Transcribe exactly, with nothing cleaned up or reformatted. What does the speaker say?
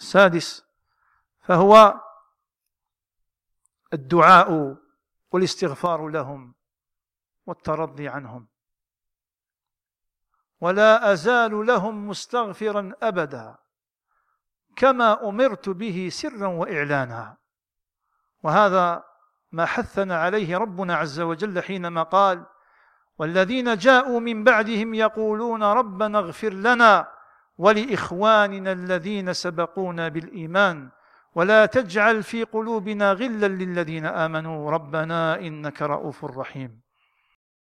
السادس فهو الدعاء والاستغفار لهم والترضي عنهم، ولا أزال لهم مستغفرا أبدا كما أمرت به سرا وإعلانا. وهذا ما حثنا عليه ربنا عز وجل حينما قال: والذين جاءوا من بعدهم يقولون ربنا اغفر لنا ولإخواننا الذين سبقونا بالإيمان ولا تجعل في قلوبنا غلا للذين آمنوا ربنا إنك رؤوف رحيم.